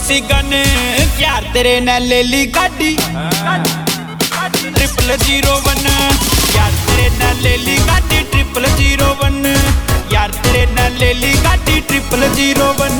देसी गन यार तेरे ने ले ली गाड़ी 001 यार तेरे ने ले ली गाड़ी 001 यार तेरे ने ले ली गाड़ी 001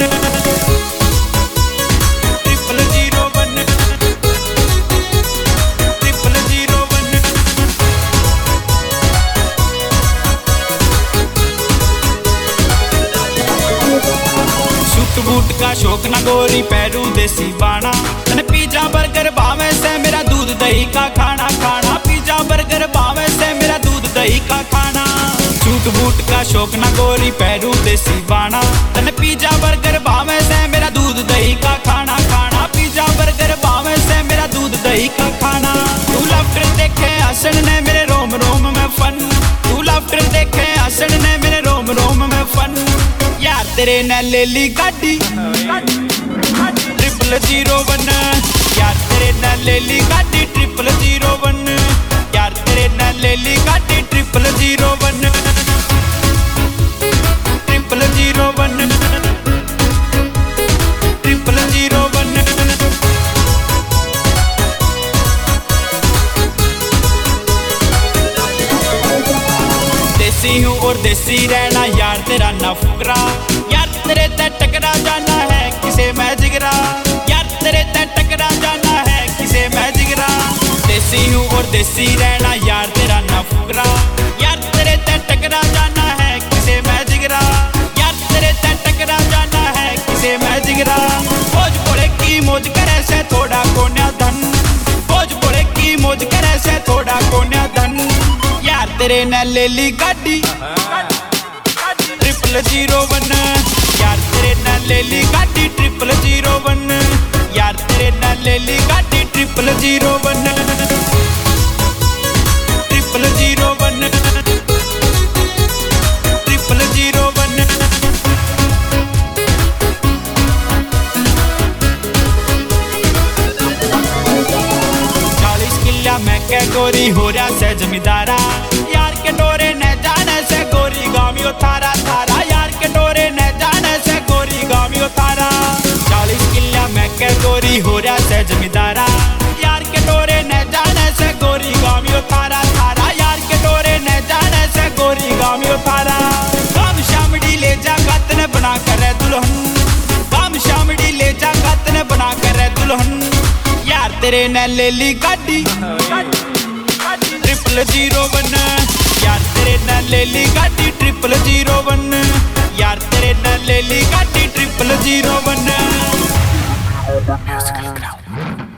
बूट का शौक ना गोरी पैरू देसी बाना पिज्जा बर्गर भावे से मेरा दूध दही का खाना खाना पिज्जा बर्गर भावे से मेरा दूध दही का खाना सूट बूट का शौक ना गोरी पैरू देसी बाना पिज्जा बर्गर भावे से मेरा दूध दही का खाना खाना पिज्जा बर्गर भावे से मेरा दूध दही का खाना तू लफ्टर देखे हसन ने मेरे रोम रोम में फन तू लफ्टर देखे हसन ने मेरे रोम रोम में फन यार तेरे ने ले ली गाड़ी 001 यार तेरे ने ले ली गाड़ी 001 यार तेरे ने ले ली गाड़ी 001 देसी हूँ और देसी रहना यार तेरा ना फुकरा यार तेरे ते टकरा जाना है किसे मैं जिगरा यार तेरे ते टकरा जाना है किसे मैं जिगरा देसी हूँ और देसी रहना यार तेरा ना फुकरा यार तेरे ते टकरा जाना है किसे मैं जिगरा यार तेरे ते टकरा जाना है किसे मैं जिगरा भोज बोले की मौज करे से थोड़ा कोन्या धन भोज बोले की मौज करे से थोड़ा कोन्या धन यार तेरे ने ले ली गाड़ी 001 यार तेरे ने ले ली गाड़ी 001 यार तेरे ने ले ली गाड़ी 001 मैं के गोरी हो रहा से जमींदारा यार के डोरे न जाने से गोरी गामियो थारा थारा यार के डोरे न जाने से गोरी गामियो थारा 40 किल्ला मैं के गोरी हो रहा से जमींदारा यार के डोरे न जाने से गोरी गामियो थारा थारा यार के डोरे न जाने से गोरी गामियो थारा काम शामड़ी ले जा गत ने बना कर दुल्हन काम शामड़ी ले जा गत ने बना कर दुल्हन यार तेरे ने ले ली गाड़ी 001 यार तेरे ने ले ली गाड़ी 001 यार तेरे ने ले ली गाड़ी 001